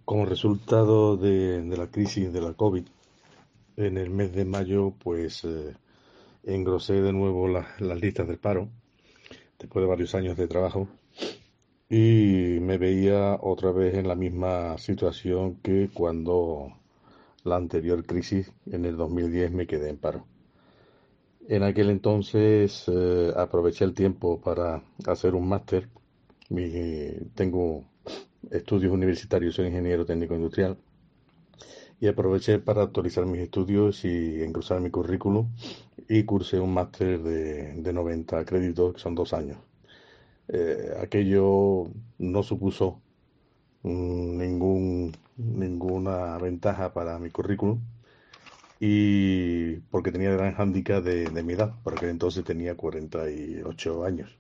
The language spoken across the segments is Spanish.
Como resultado de la crisis de la COVID, en el mes de mayo, pues engrosé de nuevo las listas del paro, después de varios años de trabajo, y me veía otra vez en la misma situación que cuando la anterior crisis, en el 2010, me quedé en paro. En aquel entonces aproveché el tiempo para hacer un máster. Tengo estudios universitarios, soy ingeniero técnico industrial y aproveché para actualizar mis estudios y engrosar mi currículum y cursé un máster de 90 créditos, que son 2 años. Aquello no supuso ninguna ventaja para mi currículum y porque tenía el gran hándicap de mi edad, por aquel entonces tenía 48 años.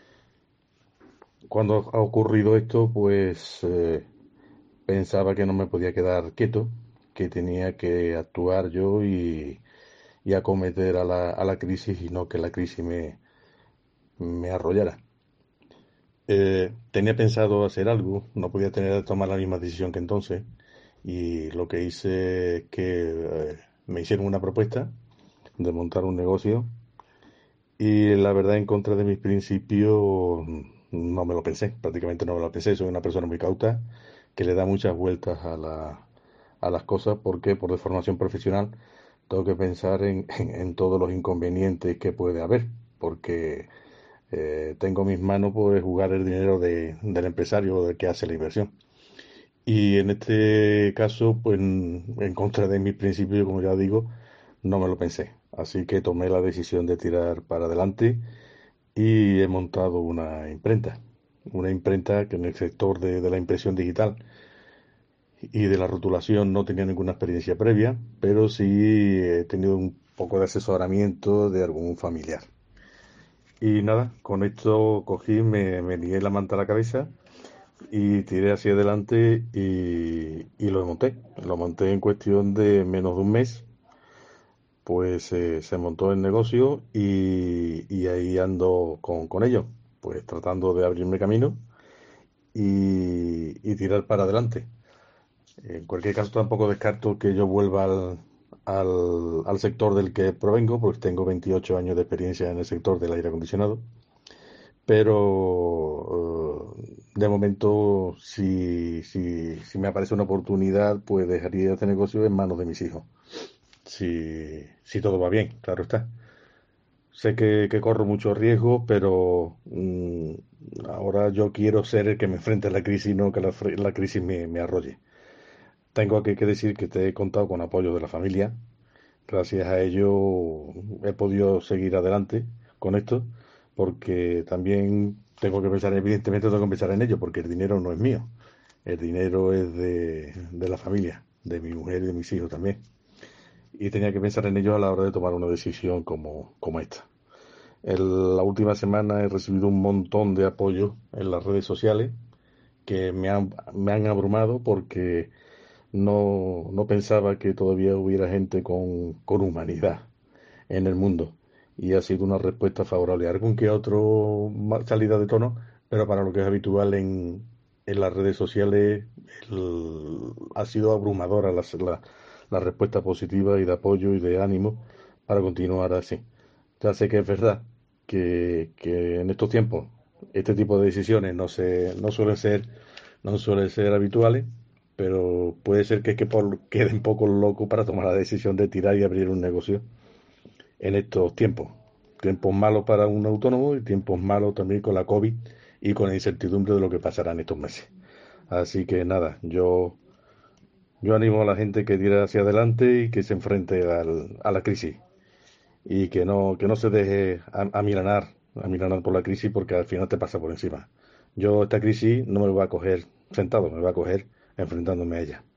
Cuando ha ocurrido esto, pues pensaba que no me podía quedar quieto, que tenía que actuar yo y acometer a la crisis y no que la crisis me arrollara. Tenía pensado hacer algo, no podía tomar la misma decisión que entonces y lo que hice es que me hicieron una propuesta de montar un negocio y la verdad en contra de mis principios no me lo pensé, prácticamente no me lo pensé, soy una persona muy cauta que le da muchas vueltas a las cosas porque por deformación profesional tengo que pensar en todos los inconvenientes que puede haber, porque tengo en mis manos pues, jugar el dinero del empresario del que hace la inversión. Y en este caso, pues en contra de mis principios, como ya digo, no me lo pensé. Así que tomé la decisión de tirar para adelante y he montado una imprenta. Una imprenta que en el sector de la impresión digital y de la rotulación no tenía ninguna experiencia previa, pero sí he tenido un poco de asesoramiento de algún familiar. Y nada, con esto cogí, me lié la manta a la cabeza y tiré hacia adelante y lo monté. Lo monté en cuestión de menos de un mes, pues se montó el negocio y ahí ando con ello, pues tratando de abrirme camino y tirar para adelante. En cualquier caso, tampoco descarto que yo vuelva al sector del que provengo, porque tengo 28 años de experiencia en el sector del aire acondicionado. Pero de momento, si me aparece una oportunidad, pues dejaría este negocio en manos de mis hijos. Si todo va bien, claro está. Sé que corro mucho riesgo, pero ahora yo quiero ser el que me enfrente a la crisis, no que la crisis me arrolle. Tengo que decir que te he contado con apoyo de la familia. Gracias a ello he podido seguir adelante con esto, porque también tengo que pensar, evidentemente tengo que pensar en ello, porque el dinero no es mío. El dinero es de la familia, de mi mujer y de mis hijos también. Y tenía que pensar en ello a la hora de tomar una decisión como esta. En la última semana he recibido un montón de apoyo en las redes sociales que me han abrumado porque no pensaba que todavía hubiera gente con humanidad en el mundo. Y ha sido una respuesta favorable. Algún que otro salida de tono, pero para lo que es habitual en las redes sociales ha sido abrumadora la respuesta positiva y de apoyo y de ánimo para continuar así. Ya sé que es verdad que en estos tiempos este tipo de decisiones no suelen ser habituales, pero puede ser que es que quede un poco loco para tomar la decisión de tirar y abrir un negocio en estos tiempos. Tiempos malos para un autónomo y tiempos malos también con la COVID y con la incertidumbre de lo que pasará en estos meses. Así que nada, yo animo a la gente que tire hacia adelante y que se enfrente a la crisis y que no se deje amilanar por la crisis porque al final te pasa por encima. Yo esta crisis no me lo voy a coger sentado, me voy a coger enfrentándome a ella.